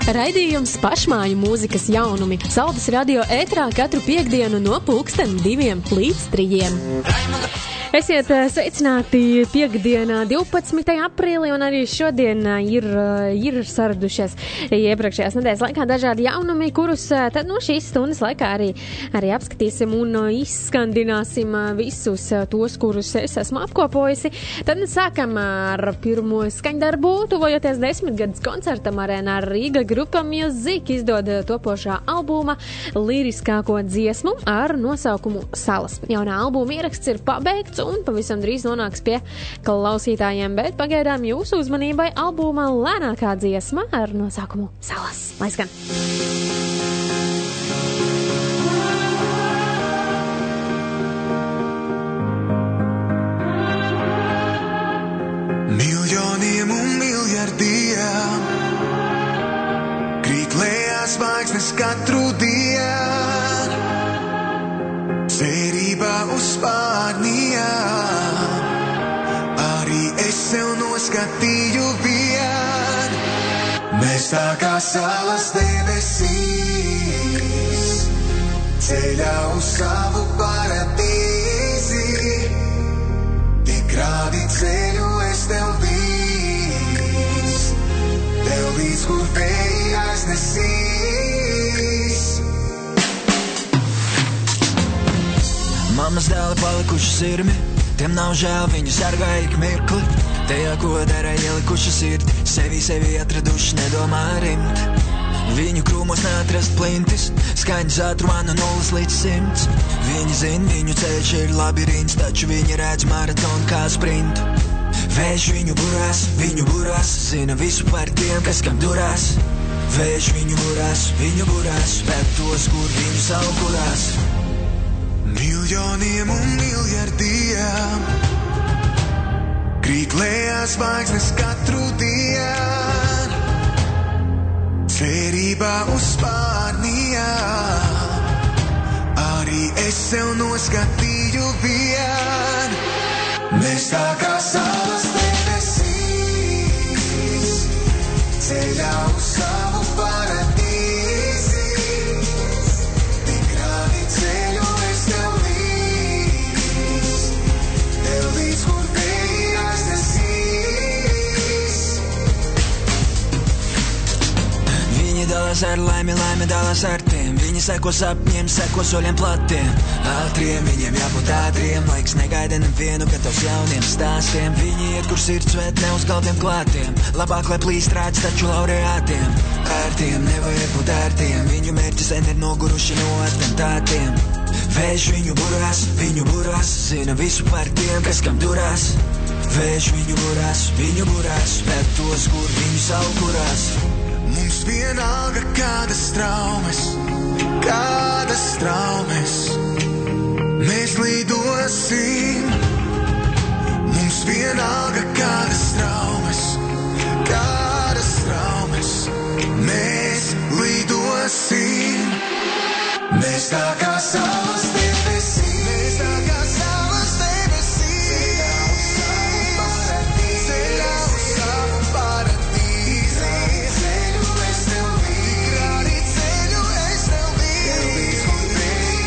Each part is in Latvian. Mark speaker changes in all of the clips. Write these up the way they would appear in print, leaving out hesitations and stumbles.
Speaker 1: Raidījums Pašmāju mūzikas jaunumi. Saldus radio ētrā katru piektdienu no 2 līdz 3. Esiet sveicināti piekdienā 12. aprīlī, un arī šodien ir saradušies iepriekšējās nedēļas laikā dažādi jaunumi, kurus tad no šīs stundas laikā arī apskatīsim un izskandināsim visus tos, kurus es esmu apkopojusi. Tad sākam ar pirmo skaņdarbu, tuvojoties 10 gadus koncertam arēnā Rīga grupa Music izdod topošā albuma liriskāko dziesmu ar nosaukumu Salas. Jaunā albuma ieraksts ir pabeigts un pavisam drīz nonāks pie klausītājiem, bet pagaidām jūsu uzmanībai albuma lēnākā dziesma ar nosaukumu Salas. Lai skan!
Speaker 2: Miljoniem un miljardiem krīt lejās zvaigznes katru dienu, cerībā uz pārnijām. Arī es sev noskatīju vien. Mēs tā kā salas debesīs, ceļā uz savu paradīzi. Tik rādi ceļu es tev līdz, kur vēji aiznesīs.
Speaker 3: Mammas dēli palikuši sirmi, tiem nav žēl, viņu sargā ik mirkli. Tajā, ko dara, ielikuši sirdi, sevi atraduši, nedomā rimt. Viņu krūmos neatrast plintis, skaņas ātrumā no 0 līdz 100. Viņi zin, viņu ceļš ir labirints, taču viņi redz maratonu kā sprintu. Vējš viņu burās, zina visu par tiem, kas kam durās. Vējš viņu burās, bet tos, kur viņu saukurās.
Speaker 2: Miljoniem un miljardiem krīt lejās zvaigznes katru dienu, cerībā uz pārnijām. Arī es sev noskatīju vien. Mēs tā kā salas debesīs, ceļā uz savu paradīzi. Tik rādi ceļu es tev līdz, kur vēji aiznesīs.
Speaker 3: Viņi dalās ar laimi dalās ar tiem. Viņi seko sapņiem, seko soļiem platiem. Ātriem, viņiem jābūt ātriem. Laiks negaida nevienu, gatavs jauniem stāstiem. Viņi iet, kur sirds svēt, ne uz galdiem klātiem. Labāk, lai plīst rāds, taču laureātiem. Ārtiem, nevajag būt ārtiem. Viņu mērķi sen ir noguruši no atentātiem. Vējš viņu burās, zina visu par tiem, kas kam durās. Vējš viņu burās, bet tos, kur viņu saukurās.
Speaker 2: Mums vienalga kādas traumas, mēs lidosim. Mums vienalga kādas traumas, mēs lidosim. Mēs tā kā salas debesīs, ceļā uz savu paradīzi. Ceļu es tev līdz, kur vēji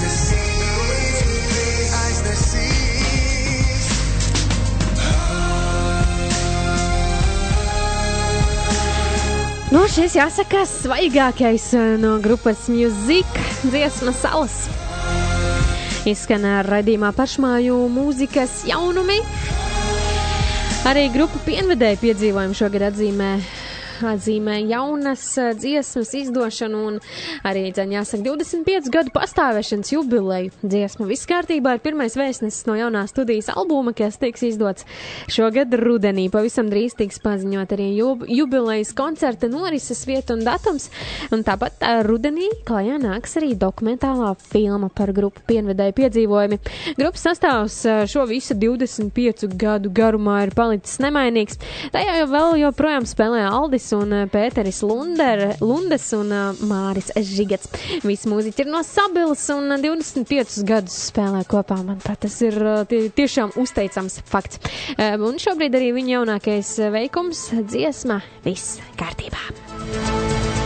Speaker 2: aiznesīs.
Speaker 1: Nu, šis jāsaka svaigākais no grupas Music dziesma Salas. Izskan raidījumā Pašmāju mūzikas jaunumi. Arī grupa Pienvedēji piedzīvojumi šogad atzīmē jaunas dziesmas izdošanu un arī, jāsaka, 25 gadu pastāvēšanas jubileju dziesmu. Viss kārtībā ir pirmais vēstnesis no jaunā studijas albuma, kas tiks izdots šogad rudenī. Pavisam drīz tiks paziņot arī jubilejas koncerta norises vieta un datums. Un tāpat rudenī klajā nāks arī dokumentālā filma par grupu Pienvedēju piedzīvojumi. Grupas sastāvs šo visu 25 gadu garumā ir palicis nemainīgs. Tajā jau vēl joprojām spēlē Aldis un Pēteris Lundes un Māris Žigets. Visi mūziķi ir no Sabilas un 25 gadus spēlē kopā. Manuprāt, tas ir tiešām uzteicams fakts. Un šobrīd arī viņa jaunākais veikums dziesma Viss kārtībā.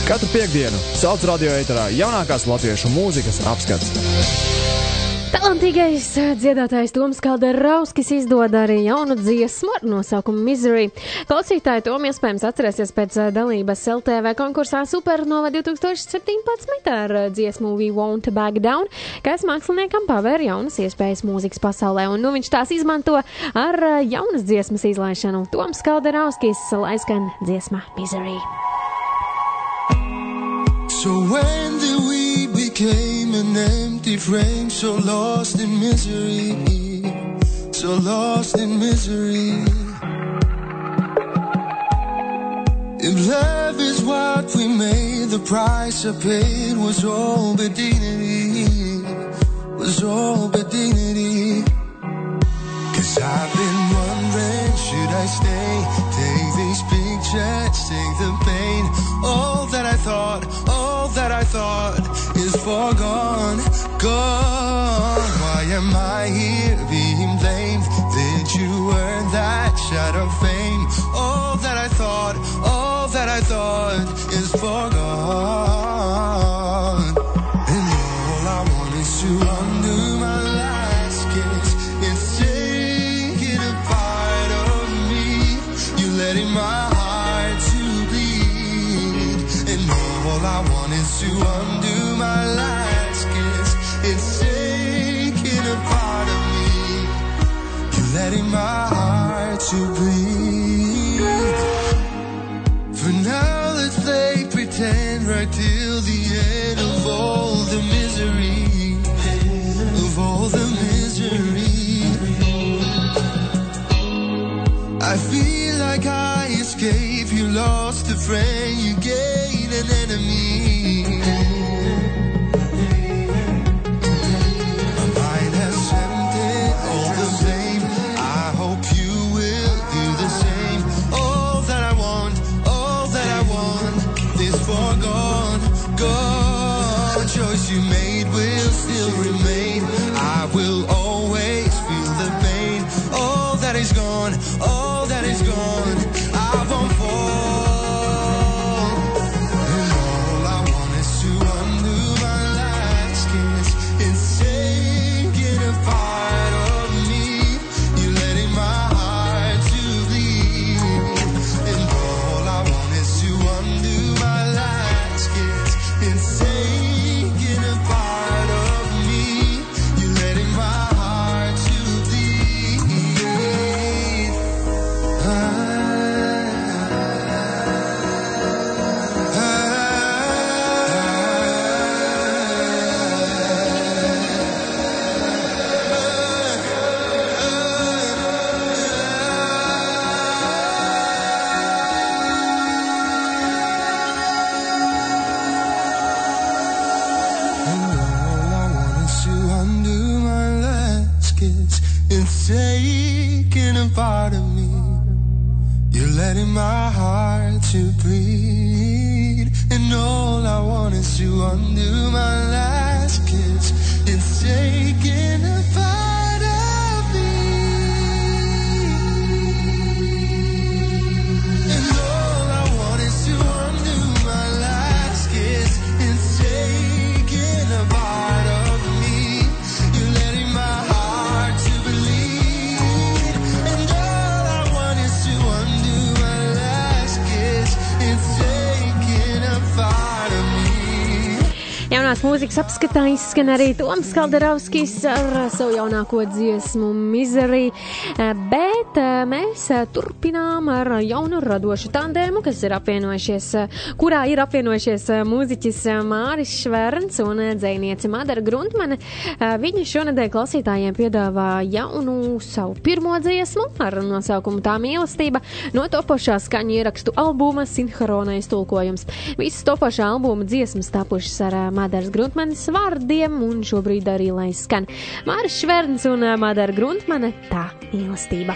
Speaker 4: Katru piekdienu Sauc radio ēterā jaunākās latviešu mūzikas apskats.
Speaker 1: Talantīgais dziedātājs Toms Kalderauskis izdod arī jaunu dziesmu ar nosaukumu Misery. Klausītāji Tom iespējams atcerēsies pēc dalības LTV konkursā Supernova 2017 ar dziesmu We Won't Back Down, kas māksliniekam pavēr jaunas iespējas mūzikas pasaulē, un nu viņš tās izmanto ar jaunas dziesmas izlaišanu. Toms Kalderauskis lai skan dziesma Misery.
Speaker 2: So when did we became an empty frame, so lost in misery, so lost in misery. If love is what we made, the price I paid was all but dignity, was all but dignity. 'Cause I've been wondering, should I stay, take these pictures, take the pain, all that I thought is forgone, gone. Why am I here being blamed? Did you earn that shot of fame? All that I thought is forgone. And all I want is to undo my last kiss. It's taking a part of me. You letting my heart to bleed. And all I want is to undo my last kiss. It's taking a part of me. You letting my heart to bleed. For now let's play pretend right till the end of all the misery, of all the misery. I feel like I escaped, you lost a friend, you gained an enemy. My mind has emptied all the blame, I hope you will do the same. All that I want is forgone, gone. Choice you made will still remain. I will always feel the pain. All that is gone, all that is gone. I won't fall. And all I want is to undo my last kiss. It's taking a part of me. You letting my heart to bleed. And all I want is to undo my last kiss. It's taking a part of me. You letting my heart to bleed. Taking a part of me, you're letting my heart to bleed. And all I want is to undo my last kiss. It's taking a part of me. And all I want is to undo my last kiss. It's taking a part of me. You're letting my heart to bleed. And all I want is to undo my last kiss. It's taking a part of me.
Speaker 1: Jaunās mūzikas apskatā izskan arī Toms Kalderauskis ar savu jaunāko dziesmu Misery, bet mēs turpinām ar jaunu radošu tandēmu, kurā ir apvienojušies mūziķis Māris Šverns un dzejniece Madara Gruntmane. Viņa šonedēļ klausītājiem piedāvā jaunu savu pirmo dziesmu ar nosaukumu Tā mīlestība no topošā skaņu ierakstu albuma Sinharonais tulkojums. Visas topošā albuma dziesmas tapušas ar Madaras Gruntmanes vārdiem, un šobrīd arī lai skan Māris Šverns un Madara Gruntmane Tā mīlestība.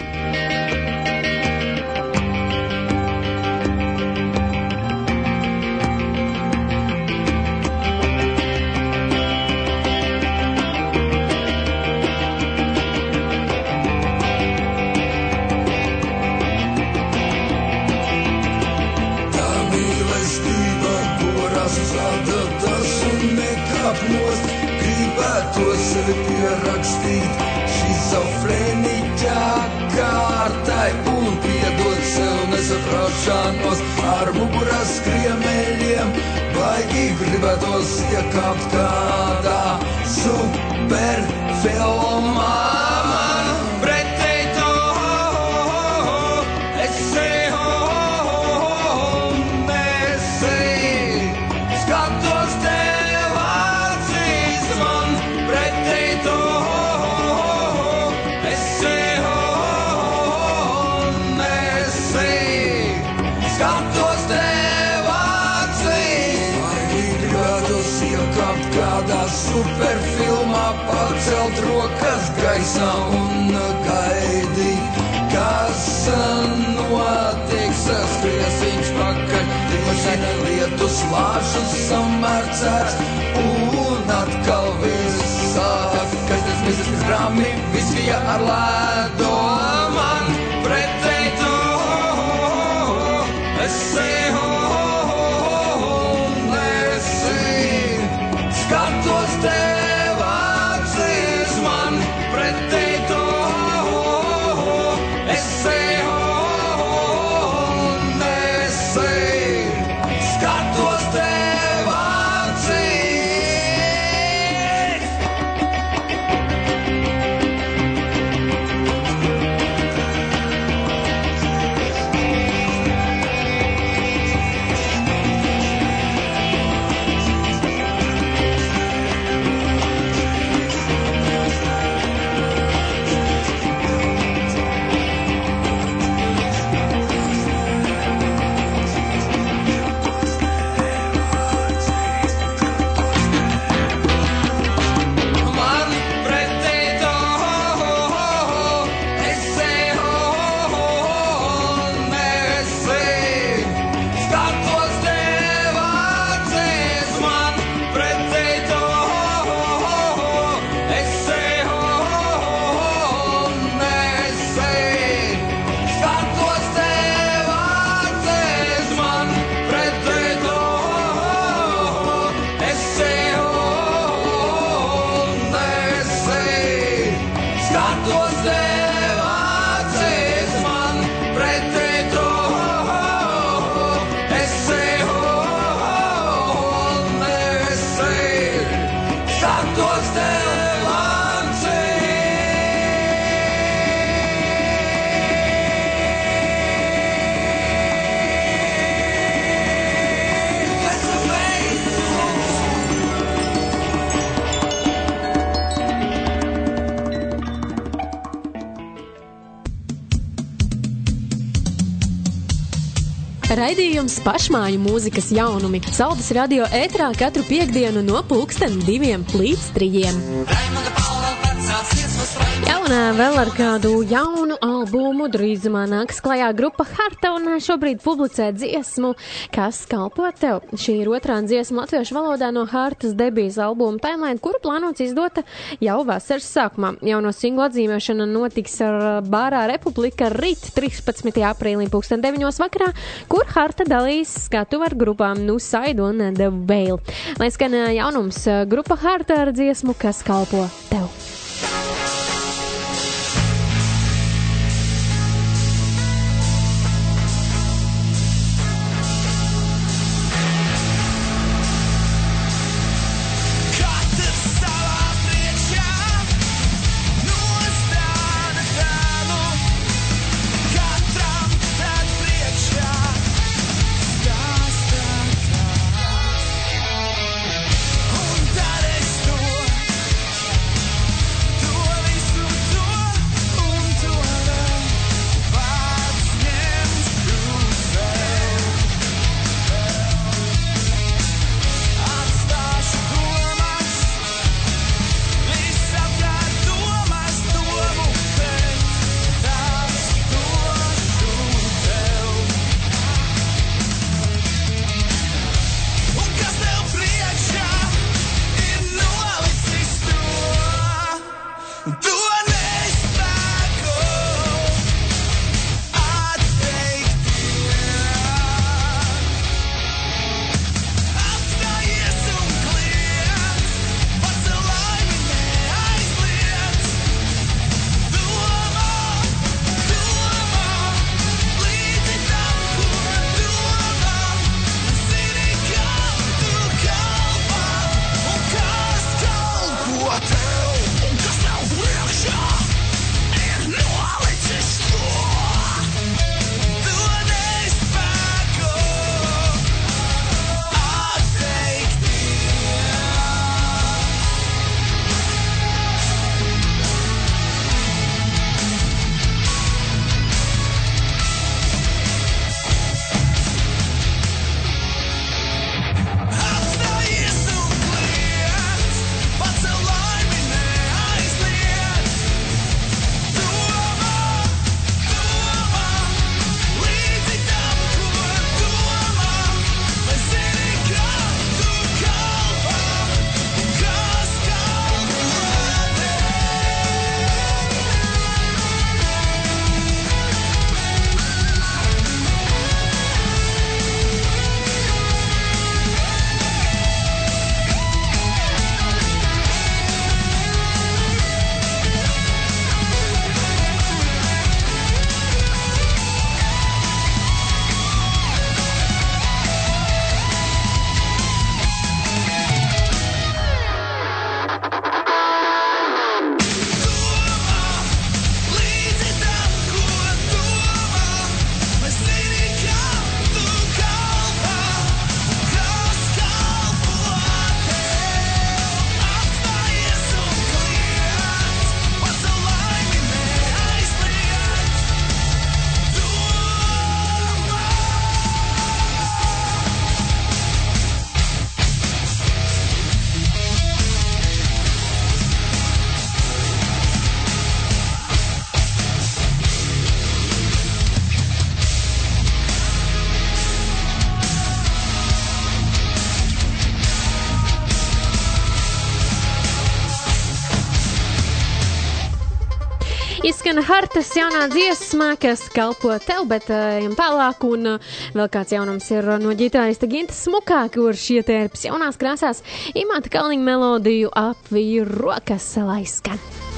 Speaker 2: Tā mīlestība
Speaker 3: kuras sadatas un nekāpnos, gribētos sevi pierakstīt šizofrēniķā kārtai un piedot sev nesaprāšanos ar muguras skriemeļiem. Baigi gribētos iekāpt kādā superfilmā. Superfilmā pacelt rokas gaisā un gaidīt, kas notiks, skriesīgs pakaļ, mašīna lietus lāšus samērcēts un atkal viss sākas, visas grāmi, visvija ar lēdo man pretēji to, esi skatos tev acīs, man pretēji to, esi un esi. Skatos tev acīs.
Speaker 1: Raidījums Pašmāju mūzikas jaunumi Saldas radio ētrā katru piektdienu no 2:00 līdz 3:00. Jaunā vēl ar kādu jaunu albumu drīzumā nāks klajā grupa Harta un šobrīd publicē dziesmu, kas kalpo tev. Šī ir otrā dziesma latviešu valodā no Hartas debijas albuma Timeline, kuru plānots izdota jau vasaras sākumā. Jauno singlu atzīmēšana notiks ar Bārā Republika rīt 13. aprīlī 9:00 vakarā, kur Harta dalīs skatuvu ar grupām Nu Side un The Veil. Lai skan jaunums grupa Harta ar dziesmu, kas kalpo tev. Izskan Hartas jaunā dziesma, kas kalpo tev, bet ejam tālāk, un vēl kāds jaunums ir no ģitārista Ginta Smukā, kurš ietērps jaunās krāsās Imanta Kalniņa melodiju Apvīr rokas, lai skan.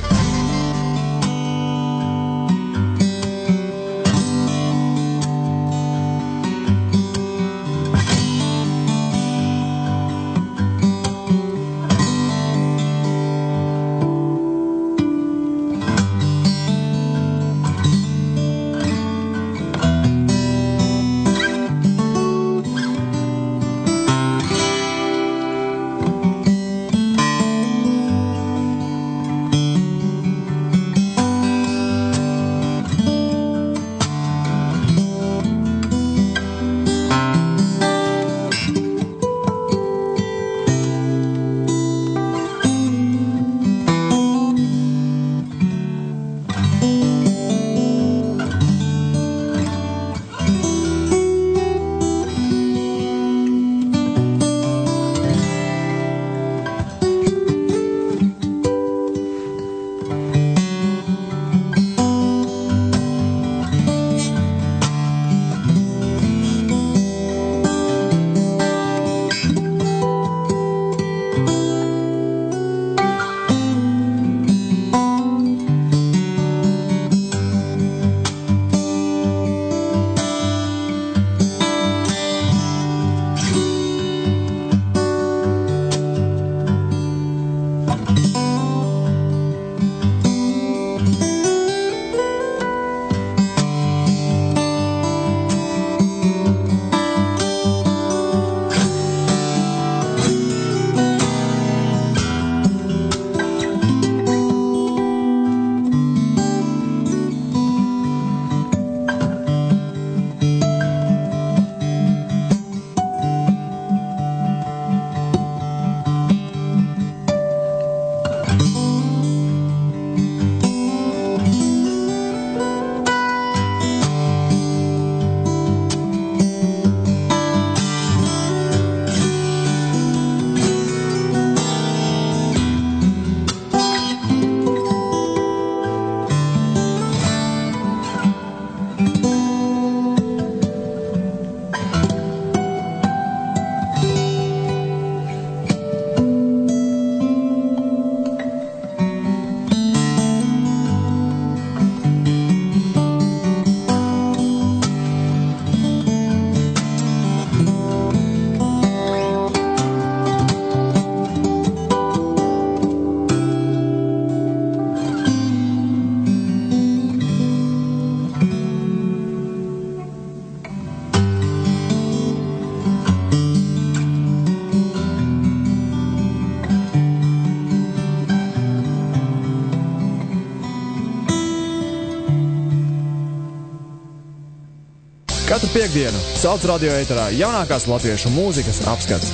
Speaker 4: Katru piekdienu Salts radio ēterā jaunākās latviešu mūzikas apskats.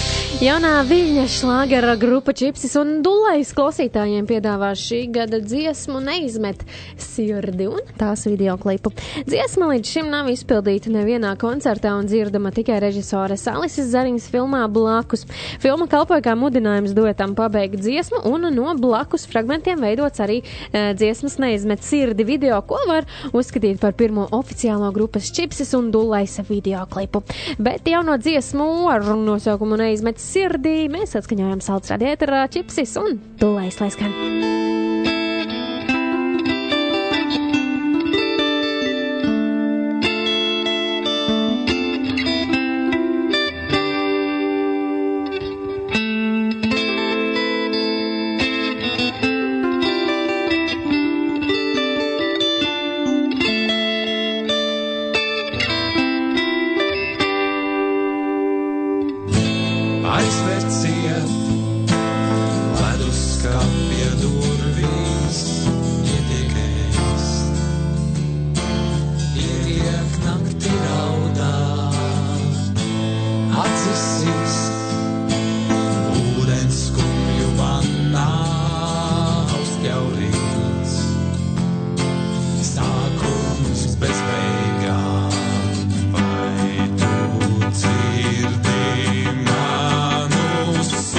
Speaker 1: Jaunā Viļņa šlāgera grupa Čipsis un Dulais klausītājiem piedāvā šī gada dziesmu Neizmet sirdi un tās videoklipu. Dziesma līdz šim nav izpildīta nevienā koncertā un dzirdama tikai režisores Alises Zariņas filmā Blakus. Filma kalpoja kā mudinājums duetam pabeigt dziesmu un no blakus fragmentiem veidots arī dziesmas Neizmet sirdi video, ko var uzskatīt par pirmo oficiālo grupas Čipsis un Dulais videoklipu. Bet jauno dziesmu ar nosaukumu Neizmet sirdī mēs atskaņojam Salts radio ēterā Čipsis un Dulais, lai skan.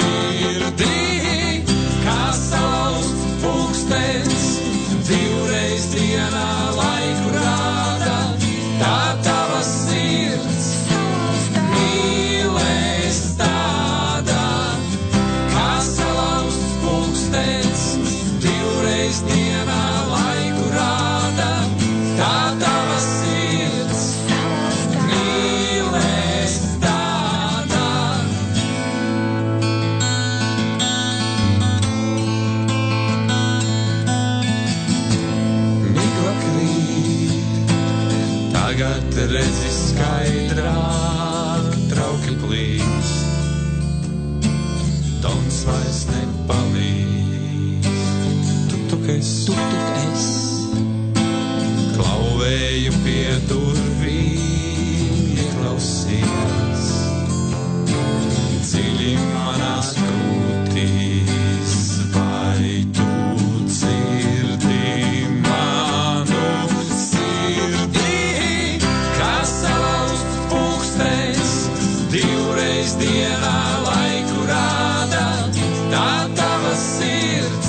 Speaker 2: Divreiz
Speaker 5: saki, please, Dons vairs nepalīdz. Tuk es klauvēju pie durvīm, ieklausījās dziļi manās krūtīs, vai tu dzirdi manu sirdī, kā salauzts pulkstenis divreiz dienā laiku rāda, tā tava sirds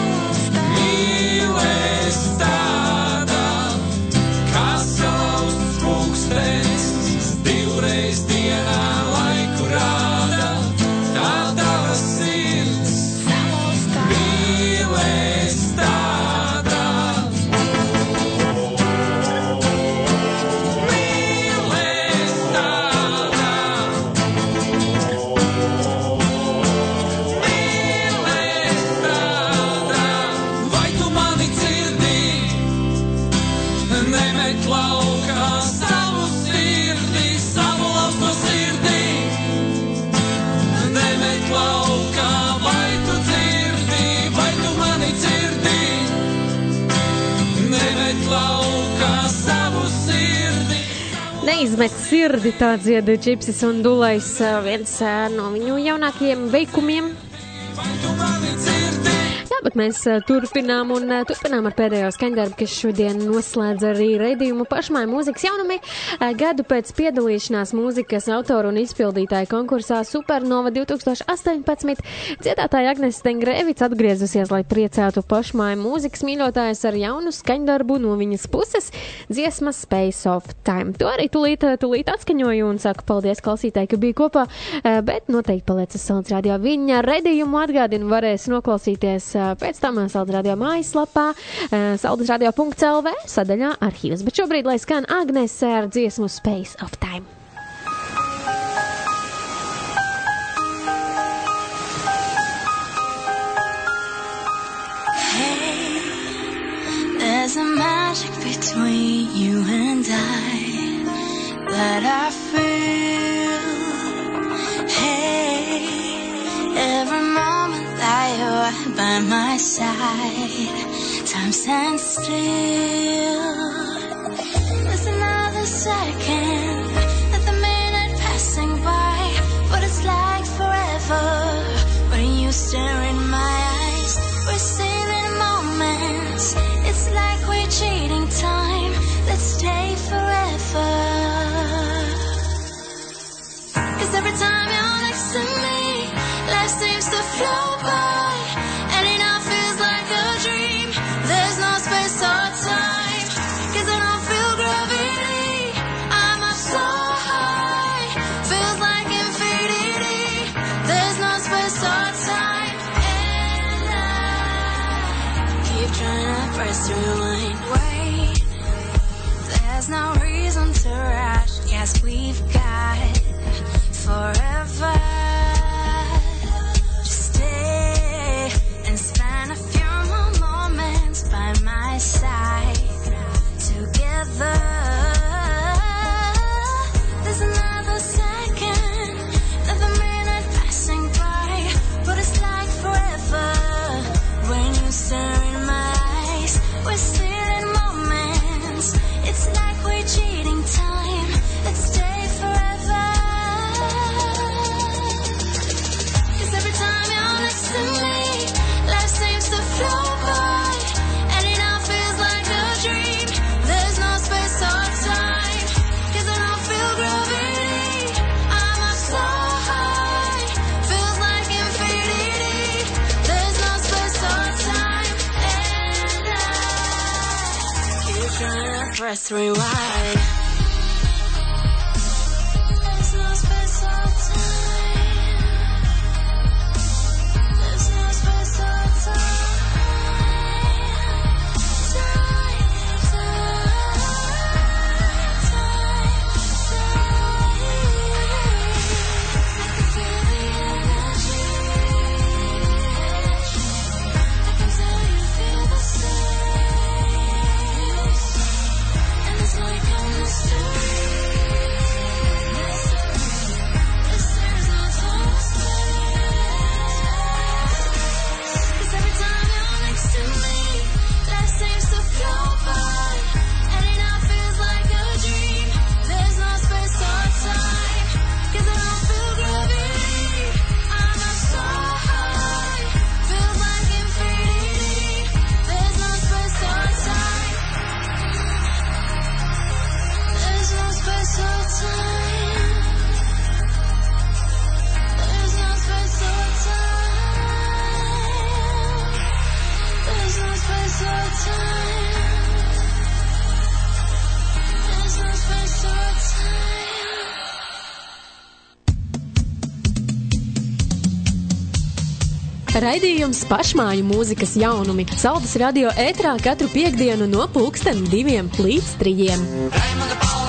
Speaker 5: mīlēs tādā, kā salauzts pulkstenis divreiz dienā laiku rāda, tā tava sirds mīlēs tādā. Mīlēs tādā. Mīlēs tādā. Vai tu mani dzirdi? Nemet laukā savu sirdi, savu lausto sirdi. Nemet laukā, vai tu dzirdi, vai tu mani dzirdi? Nemet laukā savu sirdi.
Speaker 1: Neizmet sirdi, tā dzieda Čipsis un Dulais, viens no viņu jaunākajiem veikumiem.
Speaker 5: Vai tu mani dzirdi?
Speaker 1: Jā, bet mēs turpinām ar pēdējo skaņdarbu, kas šodien noslēdz arī raidījumu pašmāju mūzikas jaunumi. Gadu pēc piedalīšanās mūzikas autoru un izpildītāju konkursā Supernova 2018 dziedātāja Agnese Stengrēvic atgriezusies, lai priecētu pašmāju mūzikas mīļotājus ar jaunu skaņdarbu no viņas puses dziesma Space of Time. To arī tulīt atskaņoju un saku paldies klausītāji, ka bija kopā, bet noteikti paliec uz Salds Radio. Viņa raidījumu atgādinu varēs noklausīties pēc tam Salds Radio mājaslapā, saldsradio.lv sadaļā arhīvas. Bet šobrīd, lai skan Agnese ar dziesmu Space of Time.
Speaker 6: Hey, there's a magic between you and I that I feel. Hey, every moment that you're by my side, time stands still. There's another second, another minute passing by, but it's like forever when you stare in my eyes. We're stealing moments, it's like we're cheating time. Let's stay forever. 'Cause every time you're next to me, life seems to flow by, and it now feels like a dream. There's no space or time, 'cause I don't feel gravity. I'm up so high, feels like infinity. There's no space or time, and I keep trying to press rewind. Wait, there's no reason to rush, 'cause we've got forever. Just stay and spend a few more moments by my side together. There's another second, another minute passing by, but it's like forever when you stare in my eyes. We're stealing moments, it's like we're cheating time. Let's stay forever. 'Cause every time you're next to me, life seems to flow by, and it now feels like a dream. There's no space or time, 'cause I don't feel gravity. I'm up so high, feels like infinity. There's no space or time, and I keep trying to press rewind. There's no space or time. There's no space or time. It's like I'm
Speaker 1: Raidījums Pašmāju mūzikas jaunumi Saldus radio ētrā katru piektdienu no 2:00 līdz 3:00.